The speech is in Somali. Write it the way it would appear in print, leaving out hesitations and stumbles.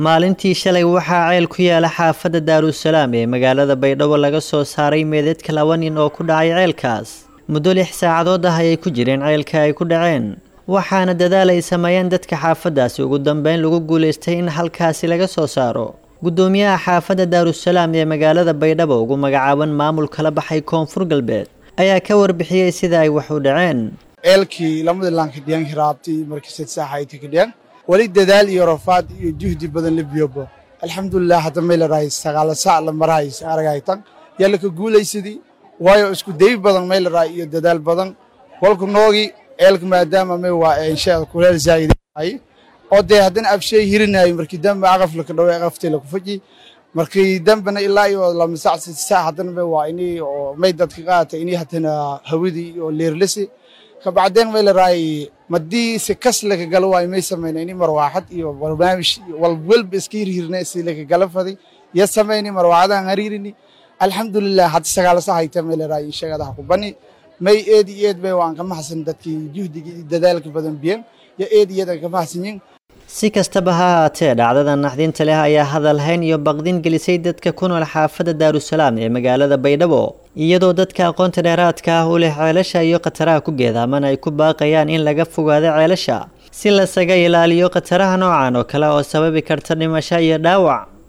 maalintii shalay waxaa ceel ku yaala xaafadda Daarusalaam ee magaalada Baydhabo laga soo saaray meedadka 2 nin oo ku dhacay ceelkaas muddo 6 saacadood ah ay ku jireen ceelka ay ku dhaceen waxaana dadaal ay sameeyeen dadka xaafadaasi ugu dambeyn lagu guuleystay in halkaasi laga soo saaro gudoomiyaha xaafadda Daarusalaam ee magaalada Baydhabo ugu magacaaban maamulka la baxay Koonfur Galbeed ayaa ka warbixiyay sida ay wax u dhaceen ceelkii lamada lankadiyaan hiraabtay markii 6 saacadood ka dhigeen wali dadaal iyo rafaad iyo juhdi badan la biyobo alxamdulillah hadda meel raayis 9 saac la maraayis aragaytan yalla ka guuleysadii waayo isku day badan meel raay iyo dadaal badan walku noogi ceelka maadaama may waa insha kuleel zaid ay oo de hadan abshay hirinay markii dambe aqaf la ka dhaway aqaftay la ku faji markii dambena ilaa iyo 2 saac 6 saac hadan may waa inii oo may dadka qaatay inii hadana hawidi oo leerlisi ka bacdeen meel raay madii si kasla ka gal way may sameeyeen marwaaxad iyo barnaamij walba iskiir hirnay si la ka galafadi ya sameeyeen marwaaxadan hariirini alxamdulillah had 9 saac ay meel raay shaqada ku bani may eed bay waan ka maxsan dadkii juhdiga dadaalka badan biyan ya eed ka maxsanyin si kastaba ha ahaatee dhacdada naxdinta leh ayaa hadal hayn iyo baqdin gelisay dadka ku nool xaafadda Daarusalaam ee magaalada Baydhabo iyadoo dadka aqoonta dheeraadka ah u leh ceelasha iyo qataraha ku geedaaman ay ku baaqayaan in laga fogaado ceelasha si la saga ilaaliyo qataraha noocan oo kale oo sababi karta dhimasho iyo dhaawac